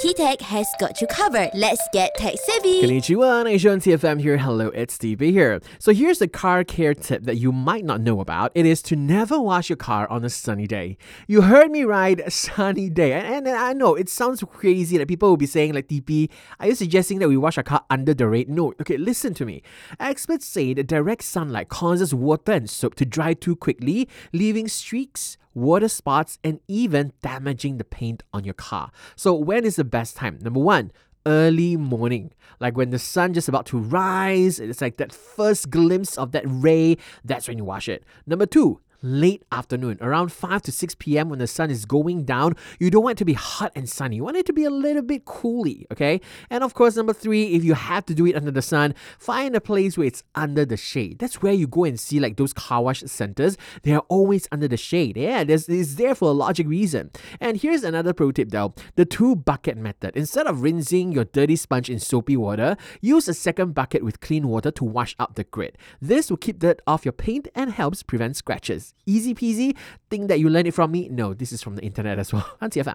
T-Tech has got you covered. Let's get tech savvy. Konnichiwa, Nation TFM here. Hello, it's DB here. So here's a car care tip that you might not know about. It is to never wash your car on a sunny day. You heard me right, sunny day. And I know it sounds crazy that people will be saying like, DB, are you suggesting that we wash our car under the rain? No, okay, listen to me. Experts say that direct sunlight causes water and soap to dry too quickly, leaving streaks, water spots, and even damaging the paint on your car. So when is the best time? Number one, early morning. Like when the sun just about to rise, it's like that first glimpse of that ray, that's when you wash it. Number two, late afternoon, around 5 to 6 p.m. when the sun is going down. You don't want it to be hot and sunny. You want it to be a little bit cooly, okay? And of course, number three, if you have to do it under the sun, find a place where it's under the shade. That's where you go and see like those car wash centers. They are always under the shade. Yeah, it's there for a logic reason. And here's another pro tip though, the 2-bucket method. Instead of rinsing your dirty sponge in soapy water, use a second bucket with clean water to wash out the grit. This will keep dirt off your paint and helps prevent scratches. Easy peasy. Think that you learned it from me? No, this is from the internet as well. On TFM.